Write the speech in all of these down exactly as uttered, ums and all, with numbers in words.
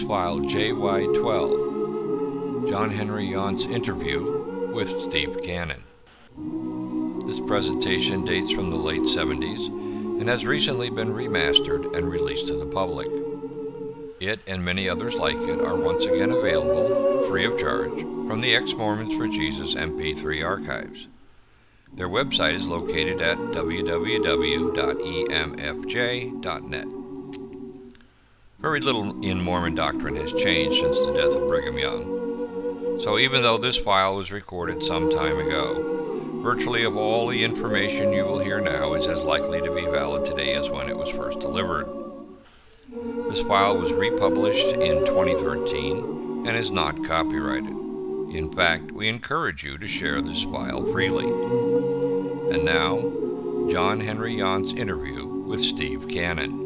File J Y twelve, John Henry Yount's interview with Steve Cannon. This presentation dates from the late seventies and has recently been remastered and released to the public. It and many others like it are once again available, free of charge, from the Ex-Mormons for Jesus M P three archives. Their website is located at w w w dot e m f j dot net. Very little in Mormon doctrine has changed since the death of Brigham Young. So even though this file was recorded some time ago, virtually of all the information you will hear now is as likely to be valid today as when it was first delivered. This file was republished in twenty thirteen and is not copyrighted. In fact, we encourage you to share this file freely. And now, John Henry Yount's interview with Steve Cannon.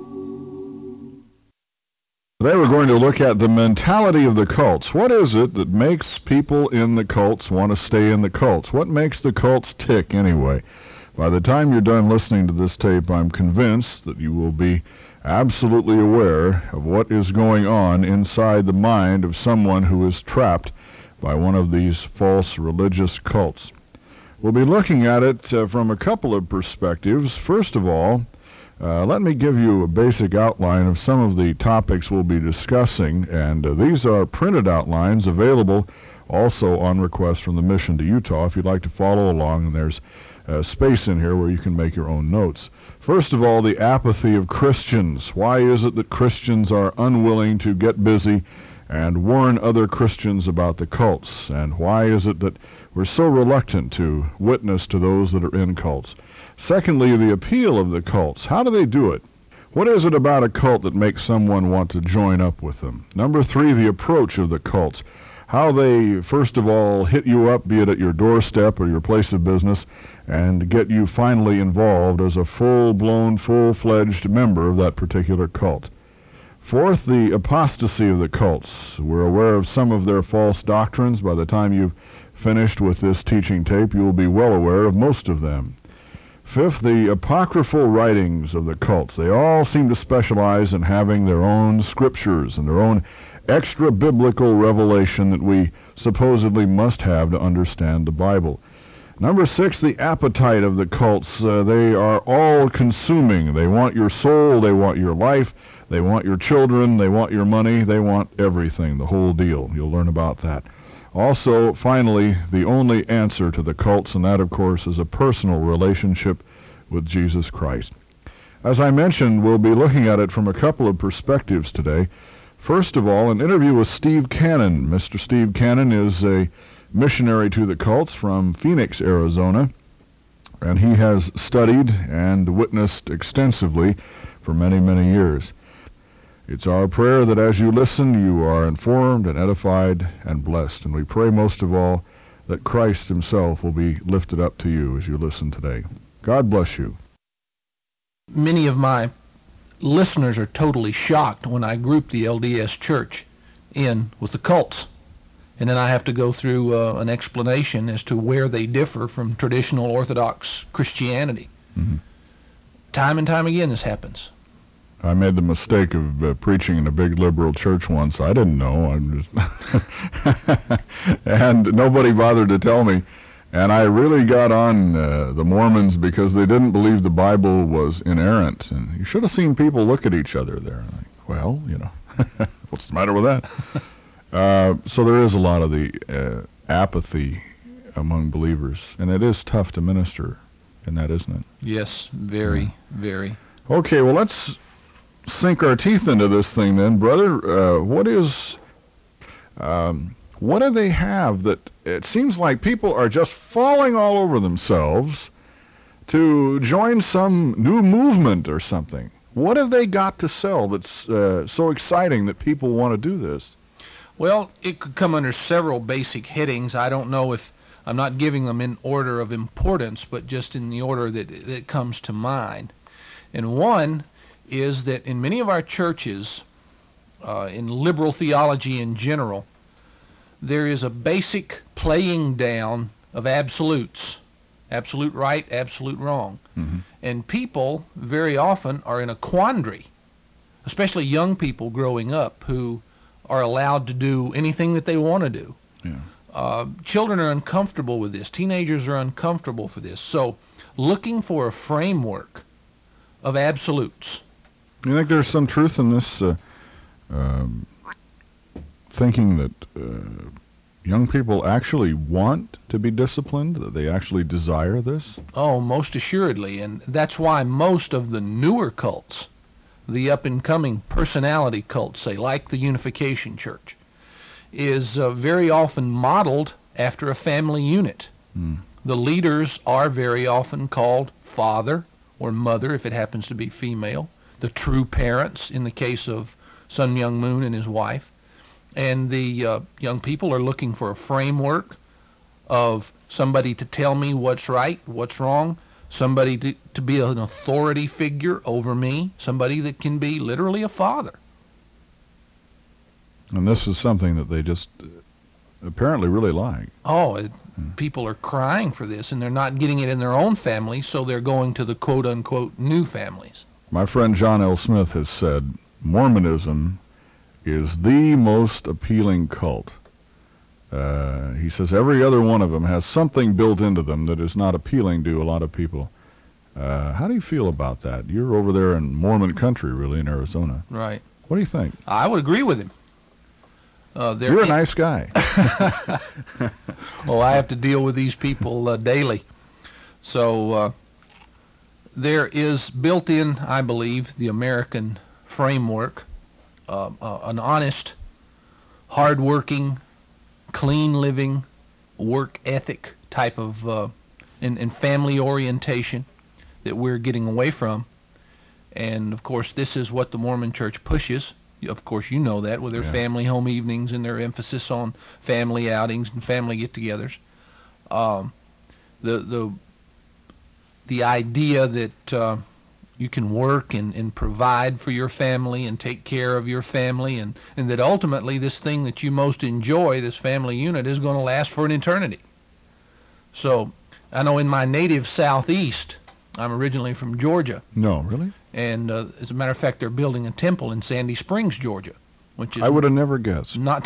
Today we're going to look at the mentality of the cults. What is it that makes people in the cults want to stay in the cults? What makes the cults tick anyway? By the time you're done listening to this tape, I'm convinced that you will be absolutely aware of what is going on inside the mind of someone who is trapped by one of these false religious cults. We'll be looking at it uh, from a couple of perspectives. First of all, Uh, let me give you a basic outline of some of the topics we'll be discussing, and uh, these are printed outlines available also on request from the Mission to Utah if you'd like to follow along, and there's uh, space in here where you can make your own notes. First of all, the apathy of Christians. Why is it that Christians are unwilling to get busy and warn other Christians about the cults? And why is it that we're so reluctant to witness to those that are in cults? Secondly, the appeal of the cults. How do they do it? What is it about a cult that makes someone want to join up with them? Number three, the approach of the cults. How they, first of all, hit you up, be it at your doorstep or your place of business, and get you finally involved as a full-blown, full-fledged member of that particular cult. Fourth, the apostasy of the cults. We're aware of some of their false doctrines. By the time you've finished with this teaching tape, you will be well aware of most of them. Fifth, the apocryphal writings of the cults. They all seem to specialize in having their own scriptures and their own extra-biblical revelation that we supposedly must have to understand the Bible. Number six, the appetite of the cults. Uh, they are all-consuming. They want your soul, they want your life, they want your children, they want your money, they want everything, the whole deal. You'll learn about that. Also, finally, the only answer to the cults, and that, of course, is a personal relationship with Jesus Christ. As I mentioned, we'll be looking at it from a couple of perspectives today. First of all, an interview with Steve Cannon. Mister Steve Cannon is a missionary to the cults from Phoenix, Arizona, and he has studied and witnessed extensively for many, many years. It's our prayer that as you listen, you are informed and edified and blessed. And we pray most of all that Christ himself will be lifted up to you as you listen today. God bless you. Many of my listeners are totally shocked when I group the L D S Church in with the cults. And then I have to go through uh, an explanation as to where they differ from traditional Orthodox Christianity. Mm-hmm. Time and time again this happens. I made the mistake of uh, preaching in a big liberal church once. I didn't know. I'm just and nobody bothered to tell me. And I really got on uh, the Mormons because they didn't believe the Bible was inerrant. And you should have seen people look at each other there. Like, well, you know, what's the matter with that? uh, so there is a lot of the uh, apathy among believers. And it is tough to minister in that, isn't it? Yes, very, yeah. very. Okay, well, let's sink our teeth into this thing then, brother. Uh, what is, um, what do they have that it seems like people are just falling all over themselves to join some new movement or something? What have they got to sell that's uh, so exciting that people want to do this? Well, it could come under several basic headings. I don't know if I'm not giving them in order of importance, but just in the order that that comes to mind. And one is that in many of our churches, uh, in liberal theology in general, there is a basic playing down of absolutes. Absolute right, absolute wrong. Mm-hmm. And people very often are in a quandary, especially young people growing up who are allowed to do anything that they want to do. Yeah. Uh, children are uncomfortable with this. Teenagers are uncomfortable for this. So looking for a framework of absolutes. You think there's some truth in this, uh, um, thinking that uh, young people actually want to be disciplined, that they actually desire this? Oh, most assuredly. And that's why most of the newer cults, the up-and-coming personality cults, say, like the Unification Church, is uh, very often modeled after a family unit. Mm. The leaders are very often called father or mother, if it happens to be female, the true parents in the case of Sun Myung Moon and his wife. And the uh, young people are looking for a framework of somebody to tell me what's right, what's wrong, somebody to, to be an authority figure over me, somebody that can be literally a father. And this is something that they just uh, apparently really like. Oh, it, people are crying for this, and they're not getting it in their own family, so they're going to the quote-unquote new families. My friend John L. Smith has said Mormonism is the most appealing cult. Uh, he says every other one of them has something built into them that is not appealing to a lot of people. Uh, how do you feel about that? You're over there in Mormon country, really, in Arizona. Right. What do you think? I would agree with him. Uh, You're a nice guy. Oh, I have to deal with these people uh, daily. So uh, there is built in, I believe, the American framework, uh, uh, an honest, hard-working, clean-living, work ethic type of uh, and, and family orientation that we're getting away from. And, of course, this is what the Mormon Church pushes. Of course, you know that, with their Yeah. family home evenings and their emphasis on family outings and family get-togethers. Um, the the the idea that uh, you can work and, and provide for your family and take care of your family, and, and that ultimately this thing that you most enjoy, this family unit, is going to last for an eternity. So I know in my native southeast, I'm originally from Georgia. No, really? And uh, as a matter of fact, they're building a temple in Sandy Springs, Georgia, which is I would have never guessed. not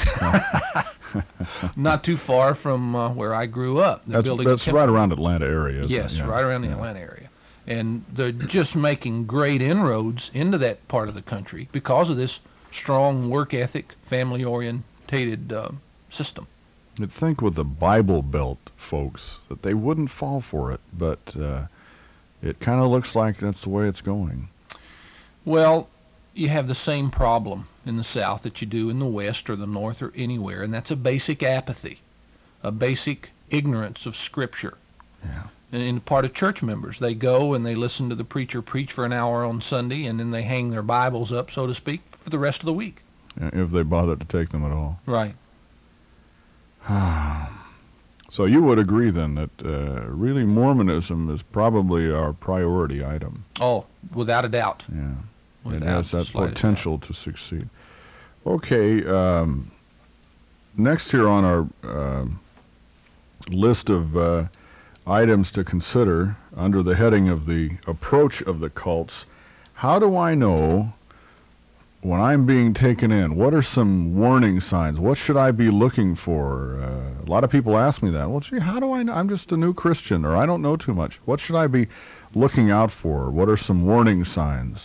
not too far from uh, where I grew up. They're That's, building that's a temple. right around Atlanta area, isn't Yes, it? Yeah. right around the Yeah. Atlanta area. And they're just making great inroads into that part of the country because of this strong work ethic, family-orientated uh, system. You'd think with the Bible Belt folks that they wouldn't fall for it, but uh, it kind of looks like that's the way it's going. Well, you have the same problem in the South that you do in the West or the North or anywhere, and that's a basic apathy, a basic ignorance of Scripture. Yeah. And in part of church members, they go and they listen to the preacher preach for an hour on Sunday, and then they hang their Bibles up, so to speak, for the rest of the week. If they bother to take them at all. Right. So you would agree then that uh, really Mormonism is probably our priority item. Oh, without a doubt. Yeah. It Without has the that slightest potential to succeed. Okay. Um, next here on our uh, list of uh, items to consider under the heading of the approach of the cults, how do I know when I'm being taken in? What are some warning signs? What should I be looking for? Uh, a lot of people ask me that. Well, gee, how do I know? I'm just a new Christian, or I don't know too much. What should I be looking out for? What are some warning signs?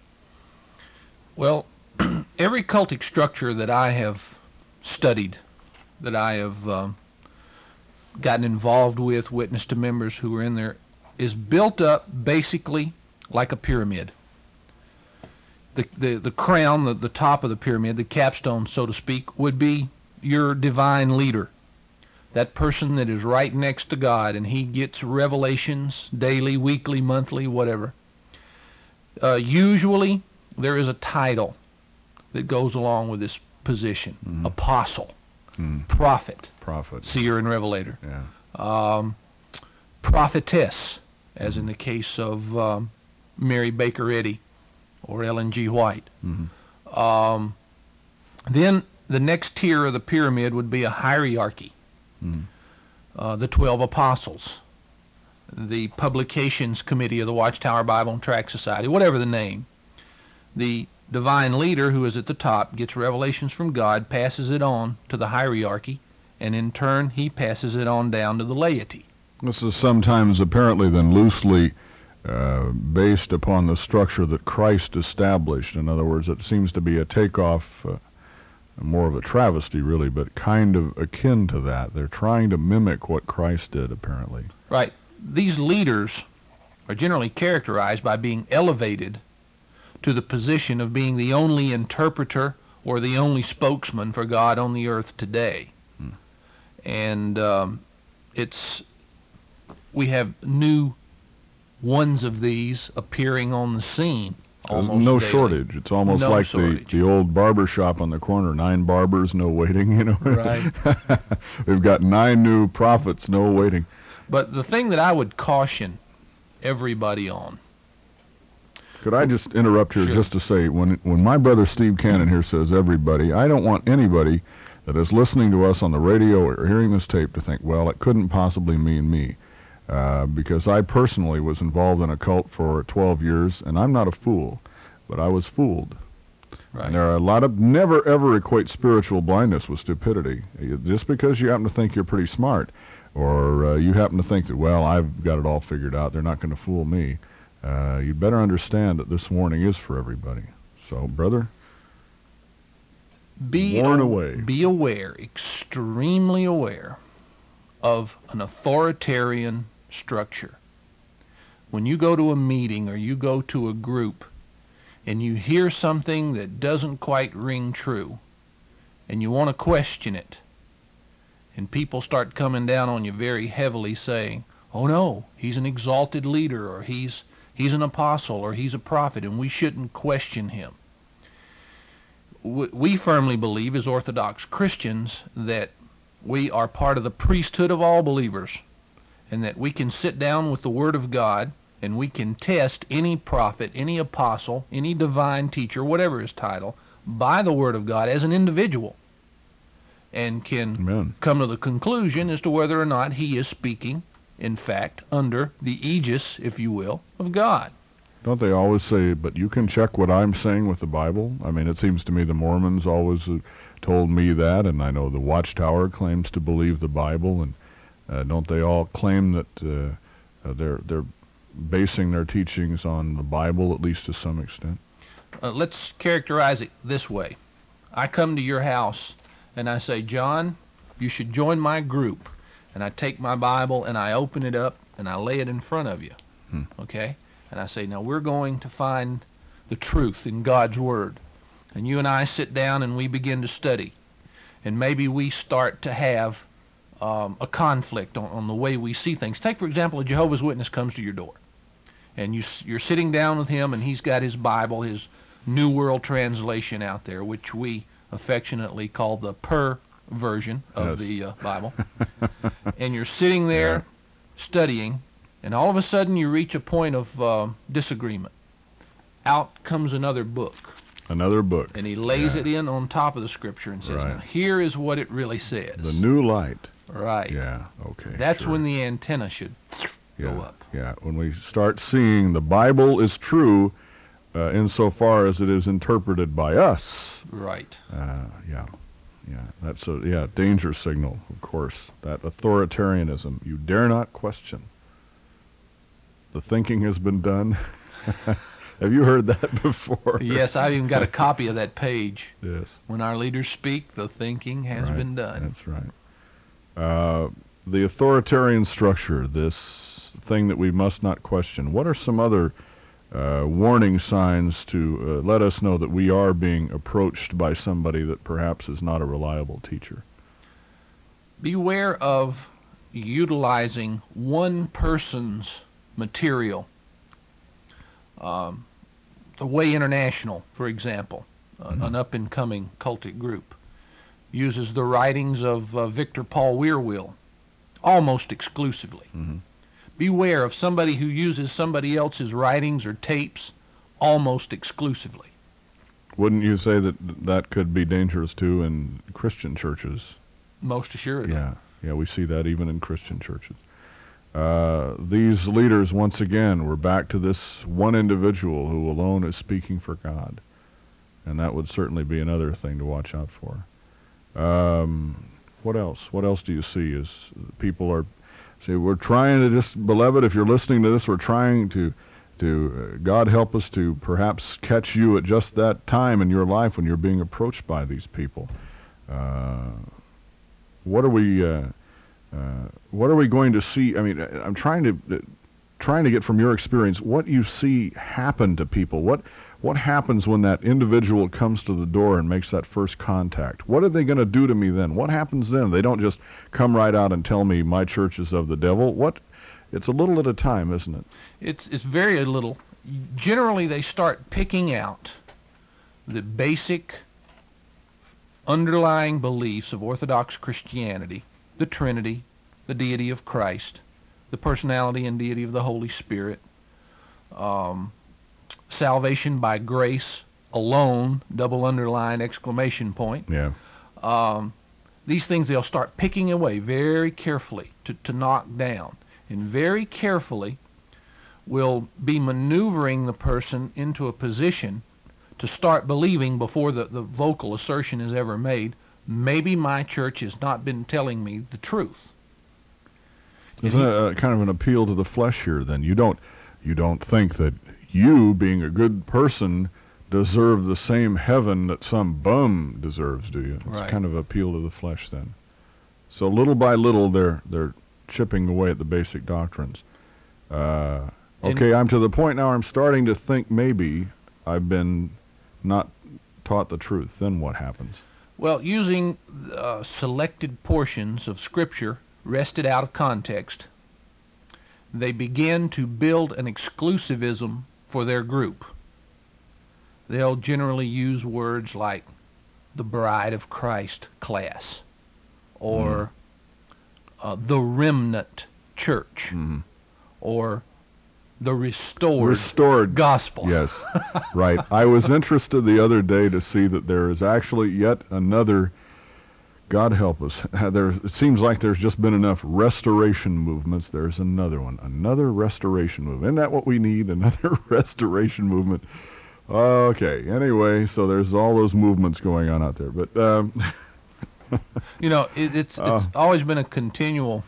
Well, every cultic structure that I have studied, that I have um, gotten involved with, witnessed to members who were in there, is built up basically like a pyramid. The, the, the crown, the, the top of the pyramid, the capstone, so to speak, would be your divine leader. That person that is right next to God, and he gets revelations daily, weekly, monthly, whatever. Uh, usually, there is a title that goes along with this position. Mm. Apostle, Mm. prophet, Prophet. seer and revelator, Yeah. um, prophetess, as in the case of um, Mary Baker Eddy or Ellen G. White. Mm-hmm. Um, then the next tier of the pyramid would be a hierarchy. Mm. Uh, the twelve apostles, the publications committee of the Watchtower Bible and Tract Society, whatever the name. The divine leader, who is at the top, gets revelations from God, passes it on to the hierarchy, and in turn he passes it on down to the laity. This is sometimes apparently then loosely uh, based upon the structure that Christ established. In other words, it seems to be a takeoff, uh, more of a travesty really, but kind of akin to that. They're trying to mimic what Christ did, apparently. Right. These leaders are generally characterized by being elevated to the position of being the only interpreter or the only spokesman for God on the earth today. Hmm. And um, it's we have new ones of these appearing on the scene. Almost no daily. shortage. It's almost no like the, the old barber shop on the corner. Nine barbers, no waiting, you know. Right. We've got nine new prophets, no waiting. But the thing that I would caution everybody on. Could I just interrupt here Sure. just to say, when when my brother Steve Cannon here says everybody, I don't want anybody that is listening to us on the radio or hearing this tape to think, well, it couldn't possibly mean me. Uh, because I personally was involved in a cult for twelve years, and I'm not a fool, but I was fooled. Right. And there are a lot of, never ever equate spiritual blindness with stupidity. Just because you happen to think you're pretty smart, or uh, you happen to think that, well, I've got it all figured out, they're not going to fool me. Uh, you'd better understand that this warning is for everybody. So, brother, be warn a- away. Be aware, extremely aware, of an authoritarian structure. When you go to a meeting or you go to a group and you hear something that doesn't quite ring true and you want to question it, and people start coming down on you very heavily saying, oh no, he's an exalted leader, or he's he's an apostle, or he's a prophet, and we shouldn't question him. We firmly believe as Orthodox Christians that we are part of the priesthood of all believers, and that we can sit down with the Word of God and we can test any prophet, any apostle, any divine teacher, whatever his title, by the Word of God as an individual, and can Amen. come to the conclusion as to whether or not he is speaking, in fact, under the aegis, if you will, of God. Don't they always say, but you can check what I'm saying with the Bible? I mean, it seems to me the Mormons always uh, told me that, and I know the Watchtower claims to believe the Bible, and uh, don't they all claim that uh, uh, they're they're basing their teachings on the Bible, at least to some extent? Uh, let's characterize it this way. I come to your house and I say, John, you should join my group. And I take my Bible and I open it up and I lay it in front of you. Hmm. Okay? And I say, now we're going to find the truth in God's Word. And you and I sit down and we begin to study. And maybe we start to have um, a conflict on, on the way we see things. Take, for example, a Jehovah's Witness comes to your door. And you, you're sitting down with him and he's got his Bible, his New World Translation out there, which we affectionately call the Per version of Yes. the uh, Bible. And you're sitting there Yeah. studying, and all of a sudden you reach a point of uh, disagreement. Out comes another book, Another book. and he lays Yeah. it in on top of the Scripture and says, Right. now here is what it really says. The New Light. Right. Yeah, okay. That's sure. when the antenna should yeah, go up. Yeah, when we start seeing the Bible is true uh, insofar as it is interpreted by us. Right. Uh, yeah, yeah, that's a yeah danger signal, of course. That authoritarianism, you dare not question. The thinking has been done. Have you heard that before? Yes, I've even got a copy of that page. Yes. When our leaders speak, the thinking has Right, been done. That's right. Uh, the authoritarian structure, this thing that we must not question. What are some other uh, warning signs to uh, let us know that we are being approached by somebody that perhaps is not a reliable teacher? Beware of utilizing one person's material. Um, the Way International, for example, uh, Mm-hmm. an up-and-coming cultic group, uses the writings of uh, Victor Paul Wierwille almost exclusively. Mm-hmm. Beware of somebody who uses somebody else's writings or tapes almost exclusively. Wouldn't you say that that could be dangerous too in Christian churches? Most assuredly. Yeah, yeah, we see that even in Christian churches. Uh, these leaders, once again, we're back to this one individual who alone is speaking for God. And that would certainly be another thing to watch out for. Um, what else? What else do you see as people are... See, we're trying to just, beloved, if you're listening to this, we're trying to, to uh, God help us to perhaps catch you at just that time in your life when you're being approached by these people. Uh, what are we... Uh, Uh, what are we going to see? I mean, I'm trying to uh, trying to get from your experience what you see happen to people. What what happens when that individual comes to the door and makes that first contact? What are they going to do to me then? What happens then? They don't just come right out and tell me my church is of the devil. What? It's a little at a time, isn't it? It's it's very little. Generally, they start picking out the basic underlying beliefs of Orthodox Christianity. The Trinity, the deity of Christ, the personality and deity of the Holy Spirit, um, salvation by grace alone, double underline, exclamation point. Yeah. Um, these things they'll start picking away very carefully to, to knock down, and very carefully will be maneuvering the person into a position to start believing before the, the vocal assertion is ever made, maybe my church has not been telling me the truth. Isn't it a, kind of an appeal to the flesh here then? You don't you don't think that you, being a good person, deserve the same heaven that some bum deserves, do you? It's right. kind of appeal to the flesh then. So little by little they're they're chipping away at the basic doctrines. Uh, okay, I'm to the point now I'm starting to think maybe I've been not taught the truth. Then what happens? Well, using uh, selected portions of Scripture wrested out of context, they begin to build an exclusivism for their group. They'll generally use words like the Bride of Christ class, or mm. uh, the Remnant Church, mm. or the restored, restored gospel. Yes, right. I was interested the other day to see that there is actually yet another, God help us, there, it seems like there's just been enough restoration movements. There's another one, another restoration movement. Isn't that what we need, another restoration movement? Okay, anyway, so there's all those movements going on out there. But, um, you know, it, it's, uh, it's always been a continual...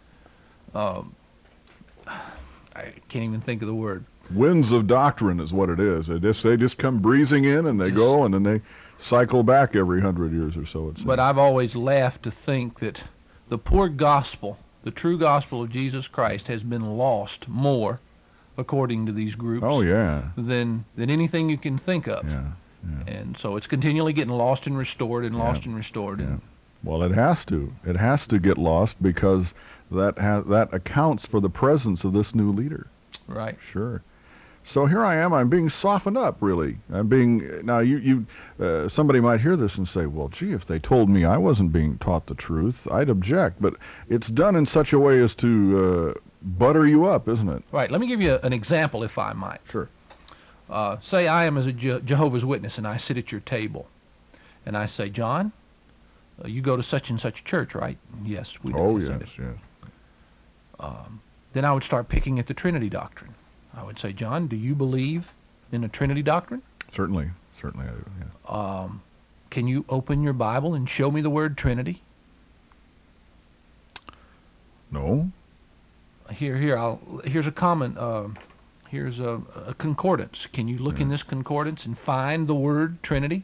Um, I can't even think of the word. Winds of doctrine is what it is. They just, they just come breezing in and they just go, and then they cycle back every hundred years or so. It seems. But I've always laughed to think that the poor gospel, the true gospel of Jesus Christ, has been lost more, according to these groups, oh, yeah. than than anything you can think of. Yeah, yeah. And so it's continually getting lost and restored and lost yeah. and restored. Yeah. And well, it has to. It has to get lost because that ha- that accounts for the presence of this new leader. Right. Sure. So here I am. I'm being softened up, really. I'm being now. You, you, uh, somebody might hear this and say, "Well, gee, if they told me I wasn't being taught the truth, I'd object." But it's done in such a way as to uh, butter you up, isn't it? Right. Let me give you an example, if I might. Sure. Uh, say I am as a Je- Jehovah's Witness, and I sit at your table, and I say, John, uh, you go to such and such church, right? Yes, we do. Oh, yes, yes. Um, then I would start picking at the Trinity doctrine. I would say, John, do you believe in the Trinity doctrine? Certainly, certainly I do, yeah. Um, can you open your Bible and show me the word Trinity? No. Here, here, I'll, here's a comment, uh, here's a, a concordance. Can you look yeah. in this concordance and find the word Trinity?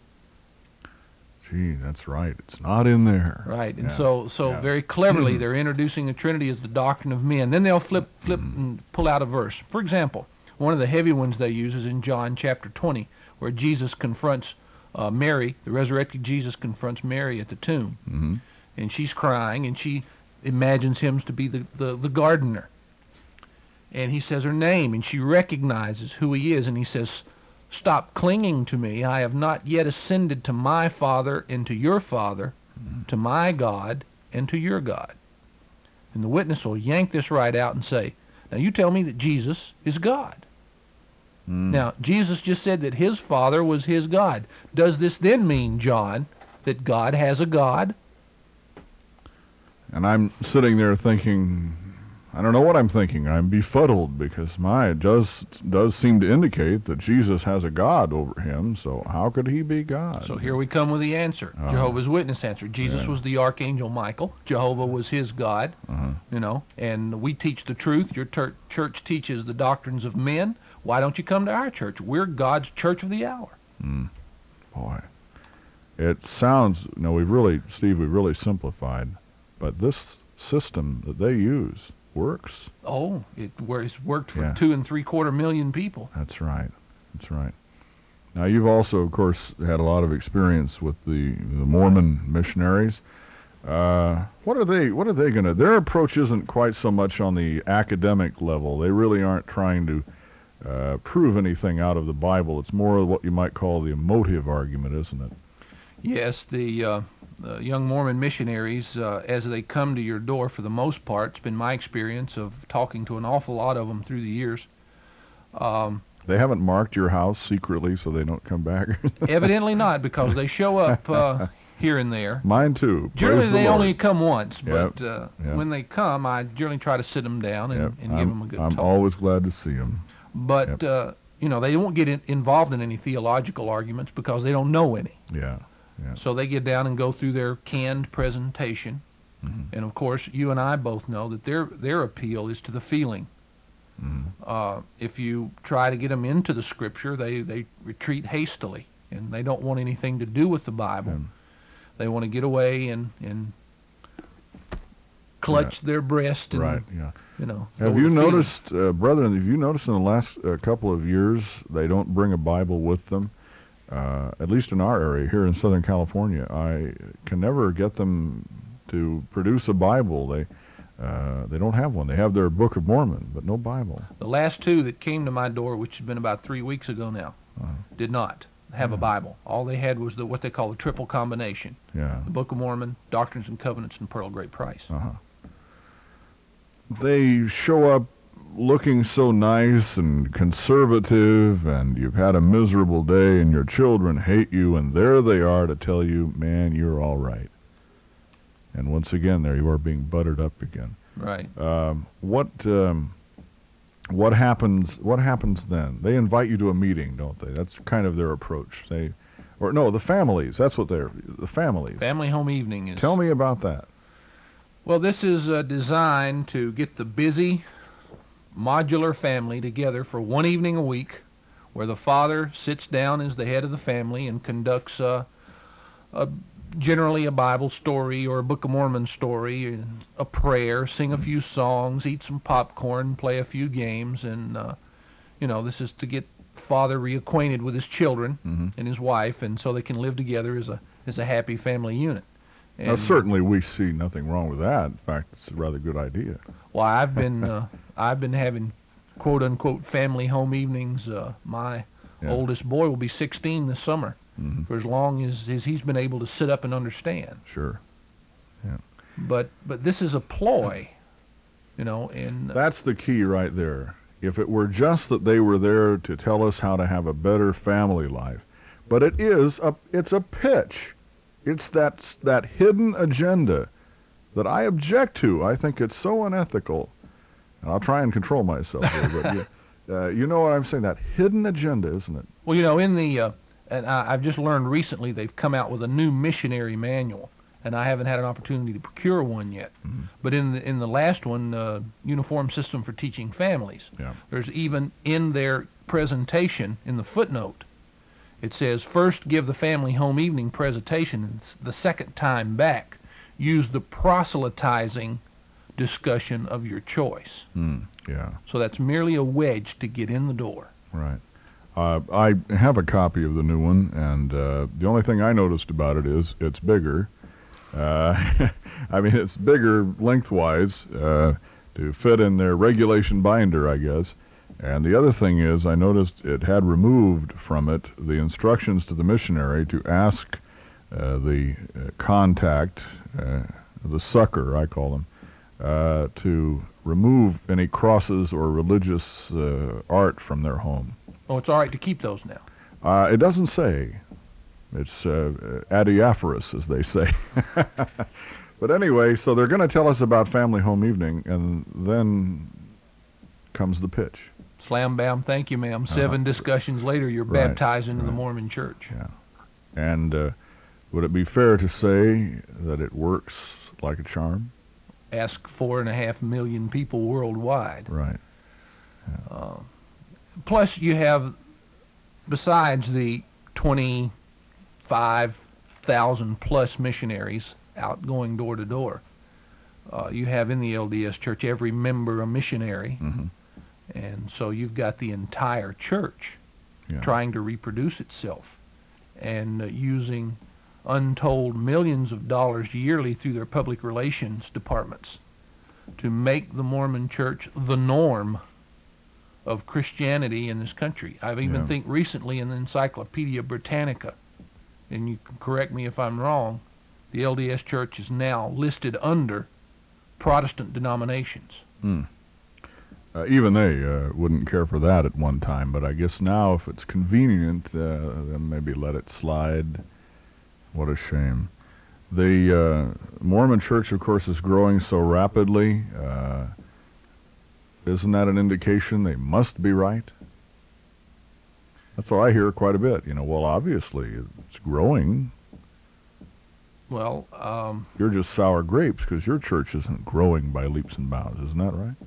Gee, that's right. It's not in there. Right, and yeah. so so yeah. very cleverly they're introducing the Trinity as the doctrine of men. Then they'll flip flip mm. and pull out a verse. For example, one of the heavy ones they use is in John chapter twenty, where Jesus confronts uh, Mary, the resurrected Jesus confronts Mary at the tomb. Mm-hmm. And she's crying, and she imagines him to be the, the, the gardener. And he says her name, and she recognizes who he is, and he says, stop clinging to me. I have not yet ascended to my Father and to your Father, mm-hmm. to my God and to your God. And the witness will yank this right out and say, now you tell me that Jesus is God. Mm. Now, Jesus just said that his Father was his God. Does this then mean, John, that God has a God? And I'm sitting there thinking, I don't know what I'm thinking. I'm befuddled because my it does does seem to indicate that Jesus has a God over him. So how could he be God? So here we come with the answer. Uh-huh. Jehovah's Witness answer. Jesus Yeah. was the Archangel Michael. Jehovah was his God. Uh-huh. You know, and we teach the truth. Your ter- church teaches the doctrines of men. Why don't you come to our church? We're God's church of the hour. Mm. Boy, it sounds. No, we've really, Steve, we've really simplified. But this system that they use works. Oh, it wor- it's worked for Yeah. two and three quarter million people. That's right. That's right. Now, you've also, of course, had a lot of experience with the, the Mormon missionaries. Uh, what are they? What are they going to? Their approach isn't quite so much on the academic level. They really aren't trying to uh, prove anything out of the Bible. It's more of what you might call the emotive argument, isn't it? Yes, the, uh, the young Mormon missionaries, uh, as they come to your door, for the most part, it's been my experience of talking to an awful lot of them through the years. Um, They haven't marked your house secretly so they don't come back? evidently not, because they show up uh, here and there. Mine too. Generally, Praise the they Lord. only come once, Yep, but uh, yep. when they come, I generally try to sit them down and, Yep. and I'm, give them a good I'm talk. always glad to see them. But, Yep. uh, you know, they won't get in, involved in any theological arguments because they don't know any. Yeah. Yeah. So they get down and go through their canned presentation. Mhm. And, of course, you and I both know that their their appeal is to the feeling. Mhm. Uh, if you try to get them into the Scripture, they, they retreat hastily, and they don't want anything to do with the Bible. Yeah. They want to get away and, and clutch their breast and, Right. Yeah. you know. go Have with you the feeling. noticed, uh, brethren? Have you noticed in the last uh, couple of years they don't bring a Bible with them? Uh, at least in our area here in Southern California, I can never get them to produce a Bible. They uh, they don't have one. They have their Book of Mormon, but no Bible. The last two that came to my door, which has been about three weeks ago now, Uh, did not have a Yeah. Bible. All they had was the what they call the triple combination: yeah. the Book of Mormon, Doctrines and Covenants, and Pearl of Great Price. Uh-huh. They show up looking so nice and conservative, and you've had a miserable day, and your children hate you, and there they are to tell you, man, you're all right. And once again, there you are being buttered up again. Right. Um, what um, what happens? What happens then? They invite you to a meeting, don't they? That's kind of their approach. They, or no, the families. That's what they're the families. Family home evening is. Tell me about that. Well, this is uh, designed to get the busy, modular family together for one evening a week, where the father sits down as the head of the family and conducts uh, a, generally a Bible story or a Book of Mormon story, a prayer, sing a few songs, eat some popcorn, play a few games, and uh, you know, this is to get father reacquainted with his children Mhm. and his wife, and so they can live together as a as a happy family unit. Now, And, certainly we see nothing wrong with that. In fact, it's a rather good idea. Well, I've been uh, I've been having quote unquote family home evenings. Uh, my Yeah. oldest boy will be sixteen this summer. Mhm. For as long as, as he's been able to sit up and understand. Sure. But but this is a ploy, you know, and uh, That's the key right there. If it were just that they were there to tell us how to have a better family life, but it is a it's a pitch. It's that that hidden agenda that I object to. I think it's so unethical. And I'll try and control myself here, but you, uh, you know what I'm saying? That hidden agenda, isn't it? well, you know, in the uh, and I, I've just learned recently they've come out with a new missionary manual, and I haven't had an opportunity to procure one yet. Mhm. But in the in the last one, uh, Uniform System for Teaching Families, Yeah. there's even in their presentation in the footnote, it says first give the family home evening presentation, and s- the second time back, use the proselytizing discussion of your choice. Hmm. Yeah. So that's merely a wedge to get in the door. Right. Uh, I have a copy of the new one, and uh, the only thing I noticed about it is it's bigger. Uh, I mean, it's bigger lengthwise uh, to fit in their regulation binder, I guess. And the other thing is, I noticed it had removed from it the instructions to the missionary to ask uh, the uh, contact, uh, the sucker, I call them, uh, to remove any crosses or religious uh, art from their home. Oh, it's all right to keep those now. Uh, it doesn't say. It's uh, adiaphorous, as they say. But anyway, so they're going to tell us about Family Home Evening, and then comes the pitch. Slam bam, thank you, ma'am. Seven Uh-huh. discussions later, you're Right, baptized into the right. Mormon Church. Yeah. And uh, would it be fair to say that it works like a charm? Ask four and a half million people worldwide. Right. Uh, plus, you have, besides the twenty-five thousand plus missionaries out going door to door, uh, you have in the L D S Church every member a missionary, Mm-hmm. and so you've got the entire church Yeah. trying to reproduce itself and uh, using untold millions of dollars yearly through their public relations departments to make the Mormon Church the norm of Christianity in this country. I've even Yeah. think recently in the Encyclopedia Britannica, and you can correct me if I'm wrong, the L D S Church is now listed under Protestant denominations. Hmm. Uh, even they uh, wouldn't care for that at one time, but I guess now if it's convenient, uh, then maybe let it slide. What a shame. The uh, Mormon Church, of course, is growing so rapidly. Uh, isn't that an indication they must be right? That's what I hear quite a bit. You know, well, obviously, it's growing. Well, um, You're just sour grapes because your church isn't growing by leaps and bounds. Isn't that right?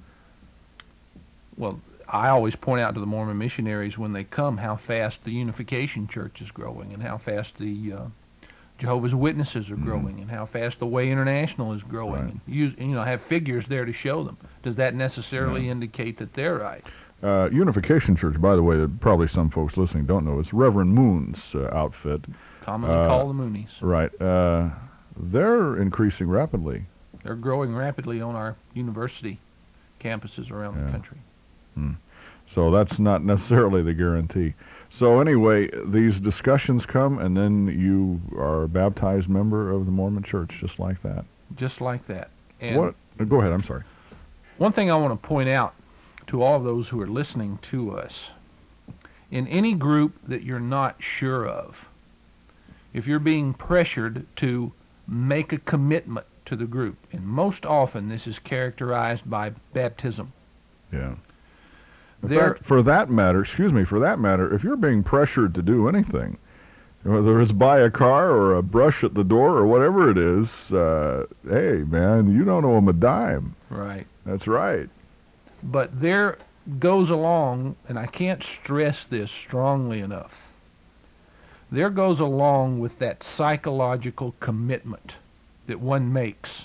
well, I always point out to the Mormon missionaries when they come how fast the Unification Church is growing and how fast the uh, Jehovah's Witnesses are Mhm. growing and how fast the Way International is growing. Right. And use, you know, have figures there to show them. Does that necessarily Yeah. indicate that they're right? Uh, Unification Church, by the way, that probably some folks listening don't know, it's Reverend Moon's uh, outfit. Commonly Uh, called the Moonies. Right. Uh, they're increasing rapidly. They're growing rapidly on our university campuses around Yeah. the country. Hmm. So that's not necessarily the guarantee. So anyway, these discussions come, and then you are a baptized member of the Mormon Church, just like that. Just like that. And What? uh, Go ahead. I'm sorry. one thing I want to point out to all of those who are listening to us, in any group that you're not sure of, if you're being pressured to make a commitment to the group, and most often this is characterized by baptism. Yeah. In There, fact, for that matter, excuse me, for that matter, if you're being pressured to do anything, whether it's buy a car or a brush at the door or whatever it is, uh, hey, man, you don't owe them a dime. right. That's right. But there goes along, and I can't stress this strongly enough, there goes along with that psychological commitment that one makes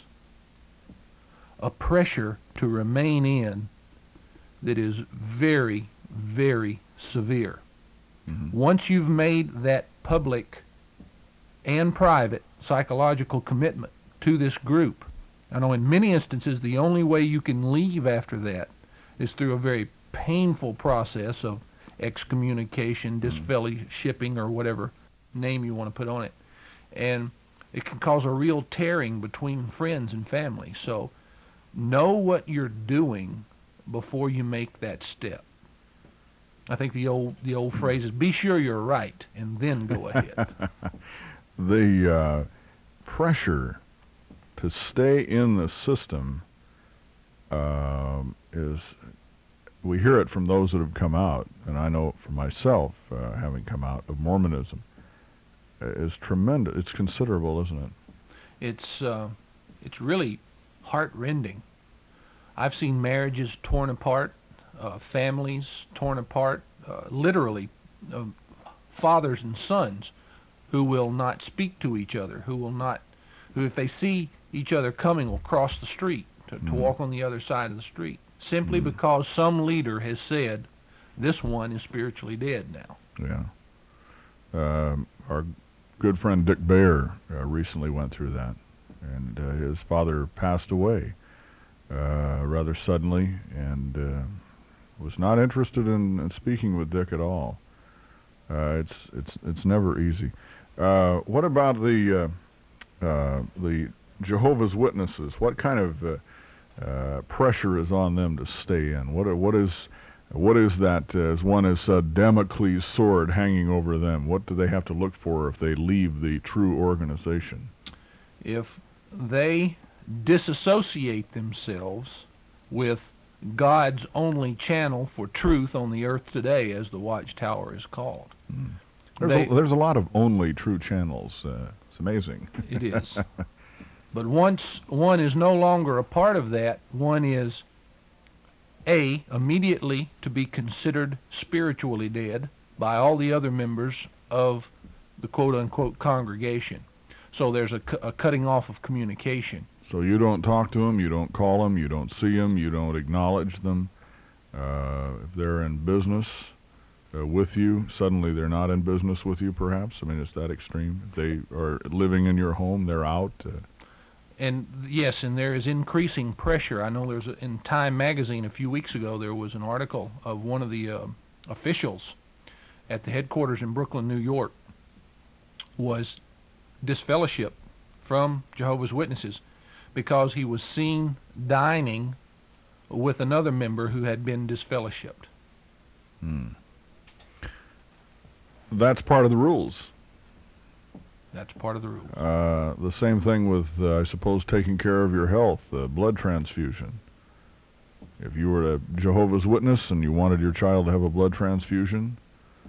a pressure to remain in that is very, very severe. Mhm. Once you've made that public and private psychological commitment to this group, I know in many instances the only way you can leave after that is through a very painful process of excommunication, disfellowshipping, or whatever name you want to put on it. And it can cause a real tearing between friends and family. So know what you're doing before you make that step. I think the old the old phrase is be sure you're right and then go ahead. The uh, pressure to stay in the system um, is, we hear it from those that have come out, and I know it for myself, uh, having come out of Mormonism, uh, is tremendous. It's considerable, isn't it? It's uh, it's really heart-rending. I've seen marriages torn apart, uh, families torn apart, uh, literally uh, fathers and sons who will not speak to each other, who will not, who if they see each other coming will cross the street to, to Mhm. walk on the other side of the street, simply Mhm. because some leader has said, this one is spiritually dead now. Yeah. Um, our good friend Dick Bayer uh, recently went through that, and uh, his father passed away uh, rather suddenly, and uh, was not interested in, in speaking with Dick at all. Uh, it's it's it's never easy. Uh, what about the uh, uh, the Jehovah's Witnesses? What kind of uh, uh, pressure is on them to stay in? What are, what is what is that? Uh, as one has said, Damocles' sword hanging over them. What do they have to look for if they leave the true organization? If they disassociate themselves with God's only channel for truth on the earth today, as the Watchtower is called. Mm. There's, They, a, there's a lot of only true channels. Uh, it's amazing. It is. But once one is no longer a part of that, one is, A, immediately to be considered spiritually dead by all the other members of the quote-unquote congregation. So there's a, cu- a cutting off of communication. So you don't talk to them, you don't call them, you don't see them, you don't acknowledge them. Uh, if they're in business uh, with you, suddenly they're not in business with you, perhaps. I mean, it's that extreme. If they are living in your home, they're out. Uh, And yes, and there is increasing pressure. I know there's a, in Time magazine a few weeks ago, there was an article of one of the uh, officials at the headquarters in Brooklyn, New York, was disfellowship from Jehovah's Witnesses because he was seen dining with another member who had been disfellowshipped. hmm. That's part of the rules. That's part of the rule. Uh, the same thing with, uh, I suppose, taking care of your health, uh, blood transfusion. If you were a Jehovah's Witness and you wanted your child to have a blood transfusion,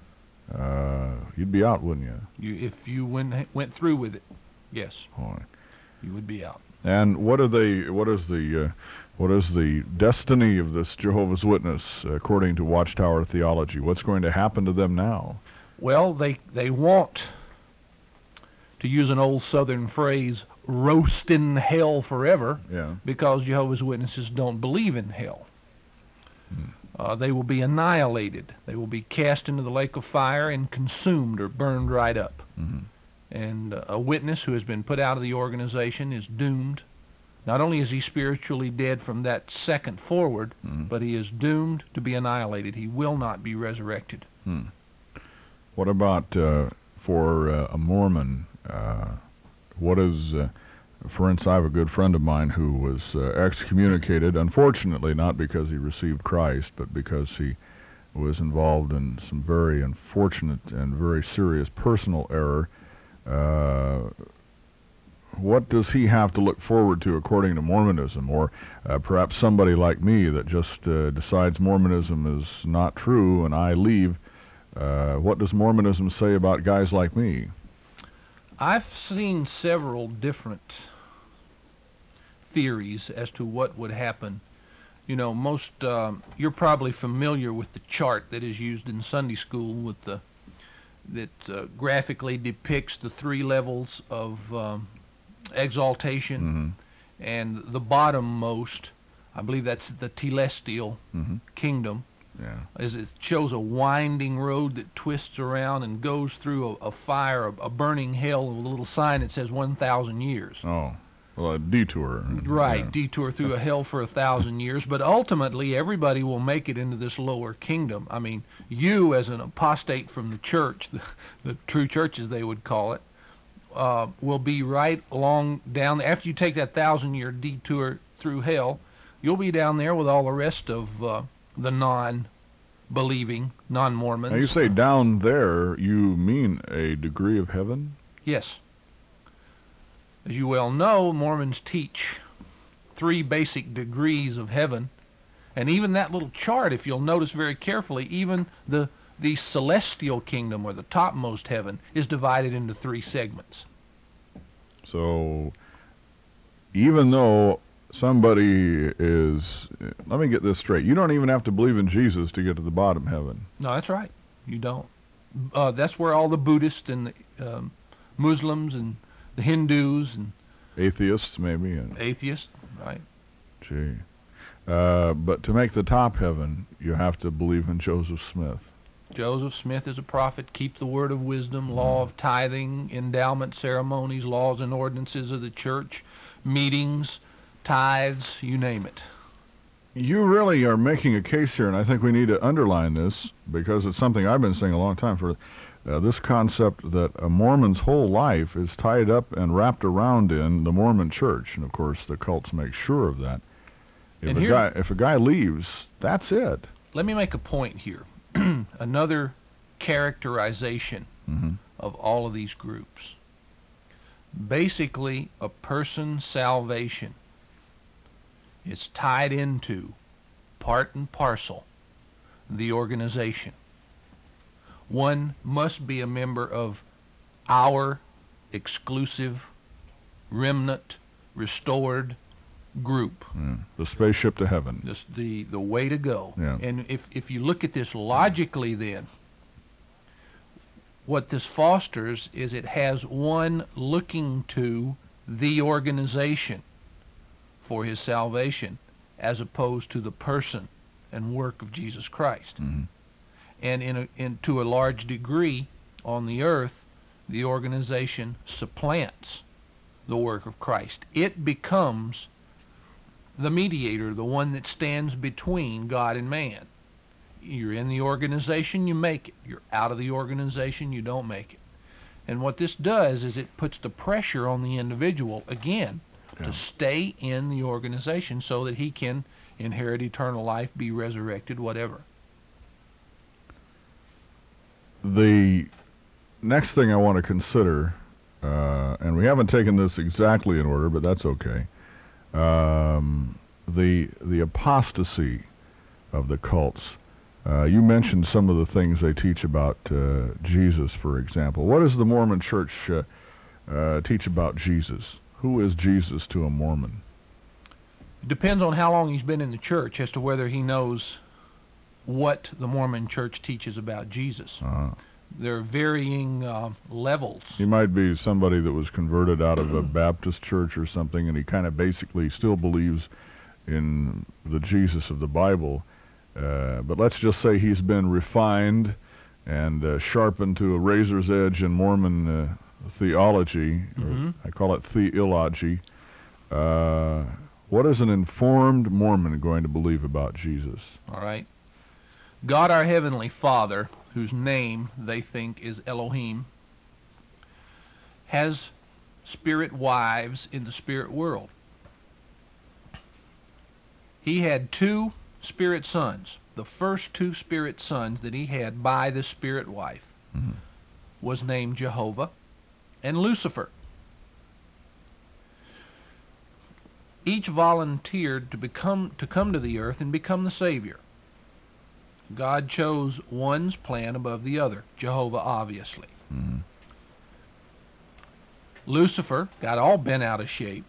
uh, you'd be out, wouldn't you? You, if you went went through with it, yes, Boy. you would be out. And what are they? What is the uh, what is the destiny of this Jehovah's Witness according to Watchtower theology? What's going to happen to them now? Well, they they want, to use an old Southern phrase, roast in hell forever, Yeah. because Jehovah's Witnesses don't believe in hell. Hmm. Uh, they will be annihilated. They will be cast into the lake of fire and consumed or burned right up. Mm-hmm. And uh, a witness who has been put out of the organization is doomed. Not only is he spiritually dead from that second forward, Mm-hmm. but he is doomed to be annihilated. He will not be resurrected. Hmm. What about uh, for uh, a Mormon? Uh, what is, uh, for instance, I have a good friend of mine who was uh, excommunicated, unfortunately not because he received Christ, but because he was involved in some very unfortunate and very serious personal error. Uh, what does he have to look forward to according to Mormonism? Or uh, perhaps somebody like me that just uh, decides Mormonism is not true and I leave. Uh, what does Mormonism say about guys like me? I've seen several different theories as to what would happen. You know, most, um, you're probably familiar with the chart that is used in Sunday school with the, that uh, graphically depicts the three levels of um, exaltation, Mm-hmm. and the bottommost, I believe that's the telestial Mm-hmm. kingdom, Yeah. as it shows a winding road that twists around and goes through a, a fire, a, a burning hell with a little sign that says one thousand years. Oh, well, a detour. Right, Yeah. detour through a hell for a thousand years, but ultimately everybody will make it into this lower kingdom. I mean, you as an apostate from the church, the, the true church as they would call it, uh, will be right along down, after you take that thousand year detour through hell, you'll be down there with all the rest of uh, the non-believing, non-Mormons. Now you say down there, you mean a degree of heaven? Yes. As you well know, Mormons teach three basic degrees of heaven, and even that little chart, if you'll notice very carefully, even the the celestial kingdom, or the topmost heaven, is divided into three segments. So, even though somebody is, let me get this straight, you don't even have to believe in Jesus to get to the bottom heaven. No, that's right. You don't. Uh, that's where all the Buddhists and the um, Muslims and the Hindus and Atheists, maybe. And, atheists, right? gee. Uh, but to make the top heaven, you have to believe in Joseph Smith. Joseph Smith is a prophet, keep the word of wisdom, law of tithing, endowment ceremonies, laws and ordinances of the church, meetings, tithes, you name it. You really are making a case here, and I think we need to underline this, because it's something I've been saying a long time, for uh, this concept that a Mormon's whole life is tied up and wrapped around in the Mormon church. And of course the cults make sure of that. If And a here- guy if a guy leaves, that's it. Let me make a point here. Another characterization Mm-hmm. of all of these groups. Basically, a person's salvation is tied into, part and parcel, the organization. One must be a member of our exclusive, remnant, restored group. Mm. The spaceship to heaven. This, the, the way to go. Yeah. And if, if you look at this logically then, what this fosters is it has one looking to the organization for his salvation as opposed to the person and work of Jesus Christ. Mm-hmm. And in, a, in to a large degree on the earth, the organization supplants the work of Christ. It becomes the mediator, the one that stands between God and man. You're in the organization, you make it. You're out of the organization, you don't make it. And what this does is it puts the pressure on the individual, again, yeah. to stay in the organization so that he can inherit eternal life, be resurrected, whatever. The next thing I want to consider, uh, and we haven't taken this exactly in order, but that's okay, um, the the apostasy of the cults. Uh, you mentioned some of the things they teach about uh, Jesus, for example. What does the Mormon Church uh, uh, teach about Jesus? Who is Jesus to a Mormon? It depends on how long he's been in the church as to whether he knows what the Mormon Church teaches about Jesus. Uh-huh. There are varying uh, levels. He might be somebody that was converted out of a Baptist church or something, and he kind of basically still believes in the Jesus of the Bible. Uh, but let's just say he's been refined and uh, sharpened to a razor's edge in Mormon uh, theology. Mm-hmm. I call it theology. Uh, what is an informed Mormon going to believe about Jesus? All right. God, our Heavenly Father, whose name they think is Elohim, has spirit wives in the spirit world. He had two spirit sons. The first two spirit sons that he had by the spirit wife mm-hmm. was named Jehovah and Lucifer. Each volunteered to become to come to the earth and become the Savior. God chose one's plan above the other, Jehovah obviously. Mm-hmm. Lucifer got all bent out of shape,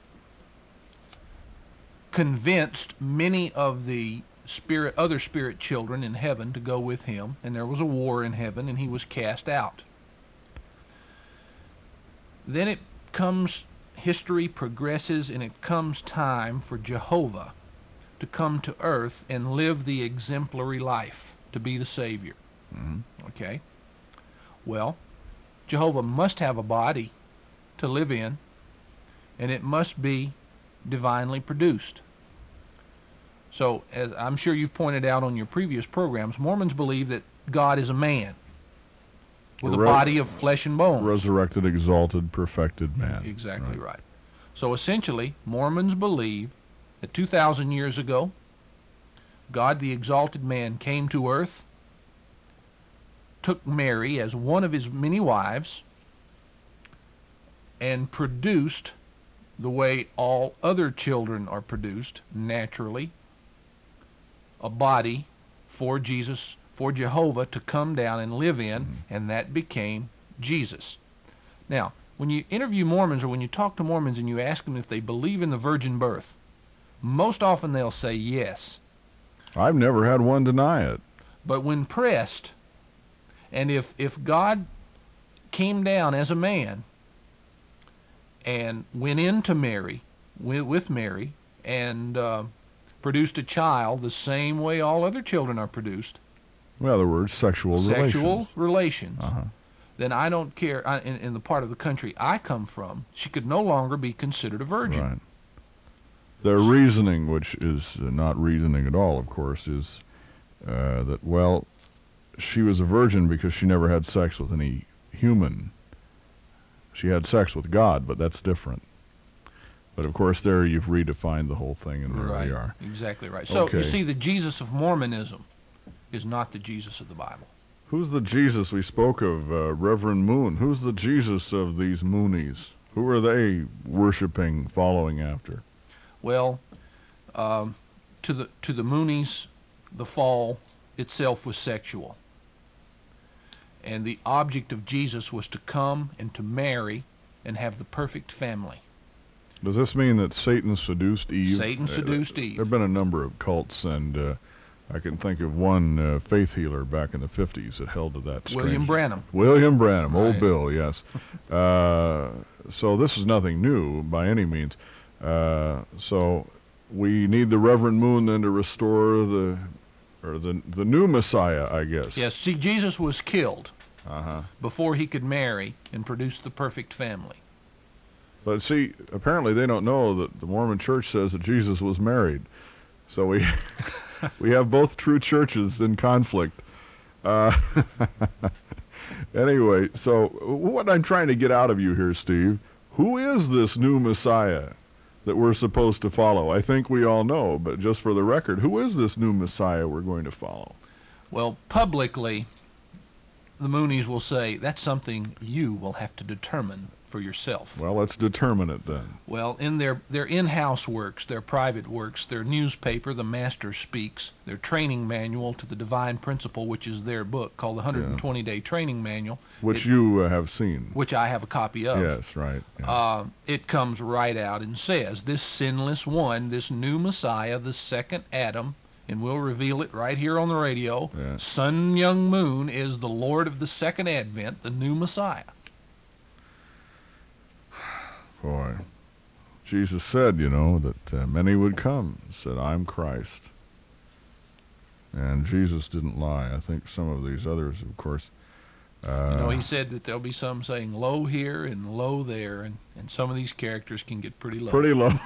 convinced many of the spirit, other spirit children in heaven to go with him, and there was a war in heaven, and he was cast out. Then it comes, history progresses, and it comes time for Jehovah to come to earth and live the exemplary life, to be the Savior. Mm-hmm. Okay? Well, Jehovah must have a body to live in, and it must be divinely produced. So, as I'm sure you've pointed out on your previous programs, Mormons believe that God is a man with a Re- body of flesh and bones. Resurrected, exalted, perfected man. Exactly right. right. So essentially, Mormons believe that two thousand years ago, God the exalted man came to earth, took Mary as one of his many wives, and produced the way all other children are produced, naturally, a body for Jesus, for Jehovah to come down and live in, mm-hmm. and that became Jesus. Now, when you interview Mormons or when you talk to Mormons and you ask them if they believe in the virgin birth, most often they'll say yes. I've never had one deny it. But when pressed, and if, if God came down as a man and went into Mary, with, with Mary, and uh, produced a child the same way all other children are produced, in other words, sexual, sexual relations, relations uh-huh. then I don't care, I, in, in the part of the country I come from, she could no longer be considered a virgin. Right. Their reasoning, which is uh, not reasoning at all, of course, is uh, that, well, she was a virgin because she never had sex with any human. She had sex with God, but that's different. But, of course, there you've redefined the whole thing, and there right. we are. Exactly right. So, okay. You see, the Jesus of Mormonism is not the Jesus of the Bible. Who's the Jesus we spoke of, uh, Reverend Moon? Who's the Jesus of these Moonies? Who are they worshiping, following after? Well, um, to the to the Moonies, the fall itself was sexual, and the object of Jesus was to come and to marry and have the perfect family. Does this mean that Satan seduced Eve? Satan seduced uh, Eve. There have been a number of cults, and uh, I can think of one uh, faith healer back in the fifties that held to that. William strange... Branham. William Branham, Right. Old Bill, yes. uh, so this is nothing new by any means. Uh, so we need the Reverend Moon then to restore the, or the the new Messiah, I guess. Yes. See, Jesus was killed Uh-huh. before he could marry and produce the perfect family. But see, apparently they don't know that the Mormon Church says that Jesus was married. So we we have both true churches in conflict. Uh, anyway, so what I'm trying to get out of you here, Steve, who is this new Messiah that we're supposed to follow? I think we all know, but just for the record, who is this new Messiah we're going to follow? Well, publicly, the Moonies will say that's something you will have to determine for yourself. Well, let's determine it then. Well, in their, their in-house works, their private works, their newspaper, The Master Speaks, their training manual to the Divine Principle, which is their book called the one hundred twenty day Training Manual, Which it, you uh, have seen. which I have a copy of. Yes, right. Yeah. Uh, it comes right out and says, this sinless one, this new Messiah, the second Adam, and we'll reveal it right here on the radio, Yeah. Sun Myung Moon is the Lord of the Second Advent, the new Messiah. Boy, Jesus said, you know, that uh, many would come, said, I'm Christ. And Jesus didn't lie. I think some of these others, of course. Uh, You know, he said that there'll be some saying low here and low there, and, and some of these characters can get pretty low. Pretty low.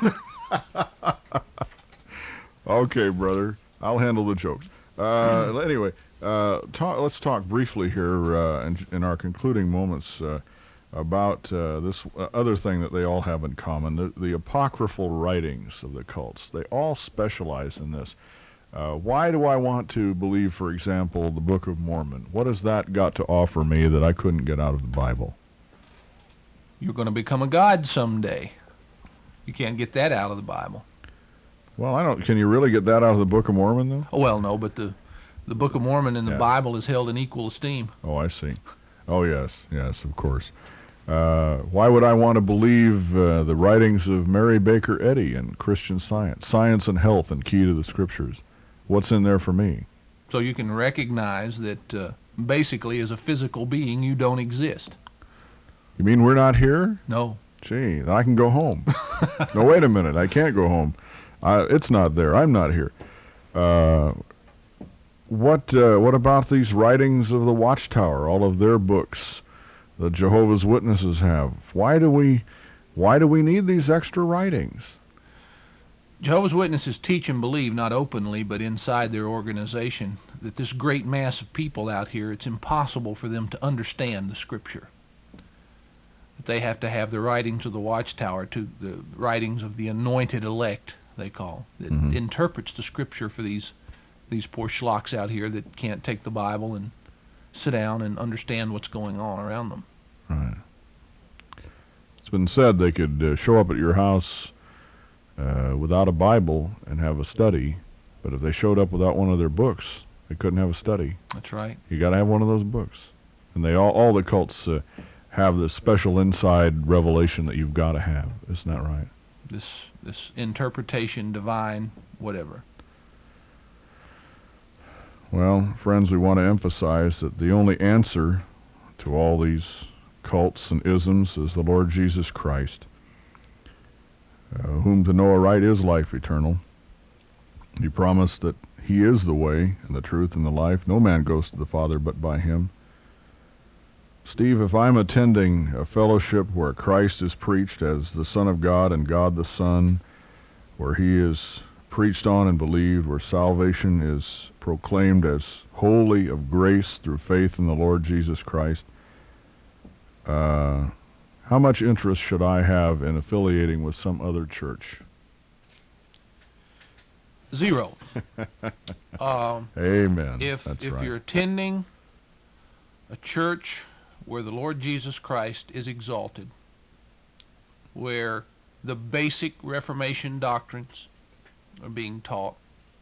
Okay, brother. I'll handle the jokes. Uh, anyway, uh, talk, let's talk briefly here uh, in, in our concluding moments uh, about uh, this uh, other thing that they all have in common, the, the apocryphal writings of the cults. They all specialize in this. Uh, why do I want to believe, for example, the Book of Mormon? What has that got to offer me that I couldn't get out of the Bible? You're going to become a god someday. You can't get that out of the Bible. Well, I don't. Can you really get that out of the Book of Mormon, though? Oh, well, no, but the the Book of Mormon and the Yeah. Bible is held in equal esteem. Oh, I see. Oh, yes, yes, of course. Uh, why would I want to believe uh, the writings of Mary Baker Eddy and Christian Science, Science and Health and Key to the Scriptures? What's in there for me? So you can recognize that uh, basically as a physical being you don't exist. You mean we're not here? No. Gee, then I can go home. No, wait a minute. I can't go home. Uh, it's not there. I'm not here. Uh, what uh, what about these writings of the Watchtower? All of their books, the Jehovah's Witnesses have. Why do we why do we need these extra writings? Jehovah's Witnesses teach and believe, not openly, but inside their organization, that this great mass of people out here, it's impossible for them to understand the Scripture. That they have to have the writings of the Watchtower, to the writings of the anointed elect, they call, that Mhm. interprets the Scripture for these these poor schlocks out here that can't take the Bible and sit down and understand what's going on around them. Right. It's been said they could uh, show up at your house uh, without a Bible and have a study, but if they showed up without one of their books, they couldn't have a study. That's right. You got to have one of those books. And they all all the cults uh, have this special inside revelation that you've got to have. Isn't that right? This this interpretation, divine, whatever. Well, friends, we want to emphasize that the only answer to all these cults and isms is the Lord Jesus Christ, uh, whom to know aright is life eternal. He promised that he is the way and the truth and the life. No man goes to the Father but by him. Steve, if I'm attending a fellowship where Christ is preached as the Son of God and God the Son, where he is preached on and believed, where salvation is proclaimed as wholly of grace through faith in the Lord Jesus Christ, uh, how much interest should I have in affiliating with some other church? Zero. um, Amen. if That's if right. you're attending a church where the Lord Jesus Christ is exalted, where the basic Reformation doctrines are being taught,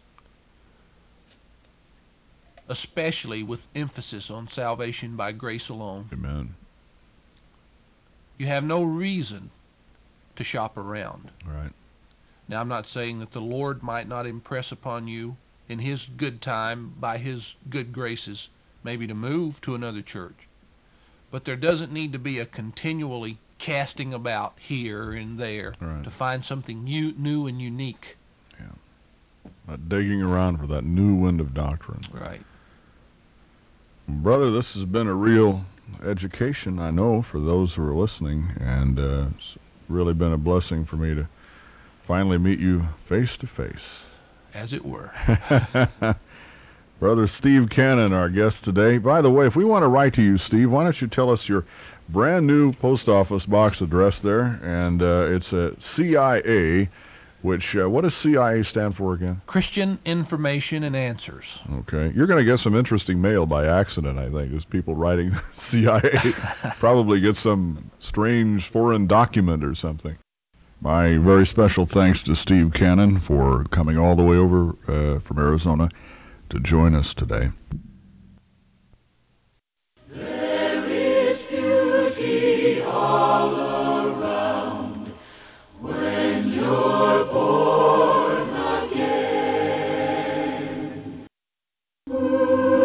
especially with emphasis on salvation by grace alone. Amen. You have no reason to shop around. Right. Now, I'm not saying that the Lord might not impress upon you in His good time, by His good graces, maybe to move to another church. But there doesn't need to be a continually casting about here and there Right. to find something new, new and unique. Yeah. Not digging around for that new wind of doctrine. Right. Brother, this has been a real education, I know, for those who are listening, and uh, it's really been a blessing for me to finally meet you face to face. As it were. Brother Steve Cannon, our guest today. By the way, if we want to write to you, Steve, why don't you tell us your brand new post office box address there? And uh, it's a C I A, which, uh, what does C I A stand for again? Christian Information and Answers. Okay. You're going to get some interesting mail by accident, I think. There's people writing C I A. Probably get some strange foreign document or something. My very special thanks to Steve Cannon for coming all the way over uh, from Arizona to join us today. There is beauty all around when you're born again. Ooh.